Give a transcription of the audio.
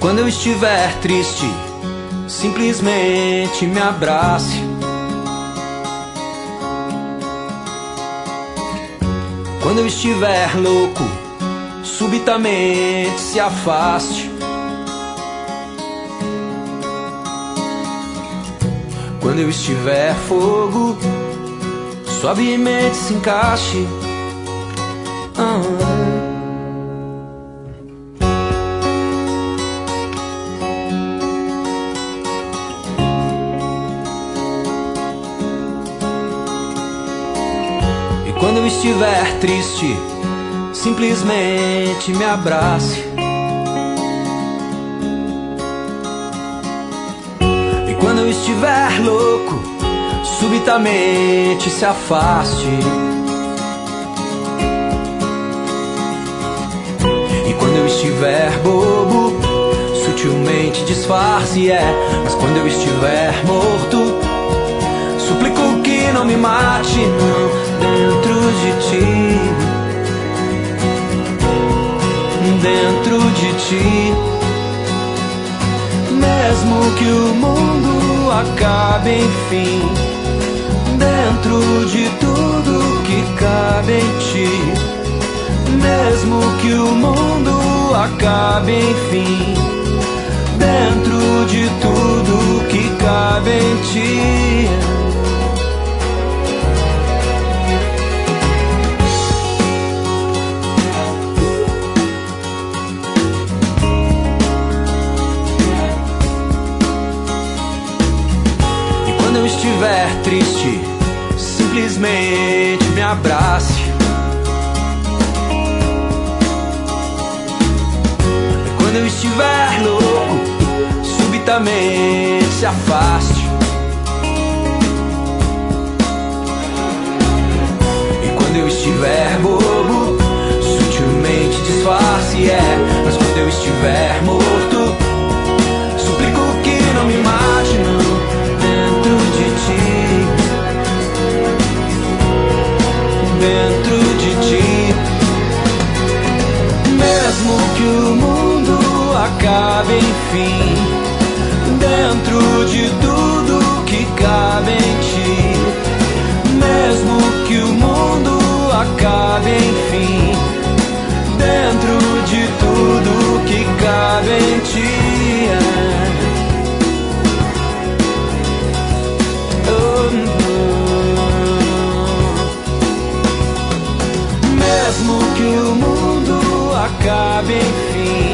Quando eu estiver triste, simplesmente me abrace. Quando eu estiver louco, subitamente se afaste. Quando eu estiver fogo, suavemente se encaixe. E quando eu estiver triste, simplesmente me abrace. E quando eu estiver louco, subitamente se afaste. E quando eu estiver bobo, sutilmente disfarce, mas quando eu estiver morto, suplico que não me mate, não, dentro de ti, dentro de ti. Mesmo que o mundo acabe, enfim, dentro de tudo que cabe em ti. Mesmo que o mundo acabe, enfim, dentro de tudo que cabe em ti. E quando eu estiver triste, simplesmente me abrace. Quando eu estiver louco, subitamente se afaste. E quando eu estiver bobo, sutilmente disfarce, mas quando eu estiver morto, suplico que não me mate, não, dentro de ti, dentro de ti. Mesmo que o mundo acabe, enfim, dentro de tudo que cabe em ti. Mesmo que o mundo acabe, enfim, dentro de tudo que cabe em ti. Mesmo que o mundo acabe, enfim,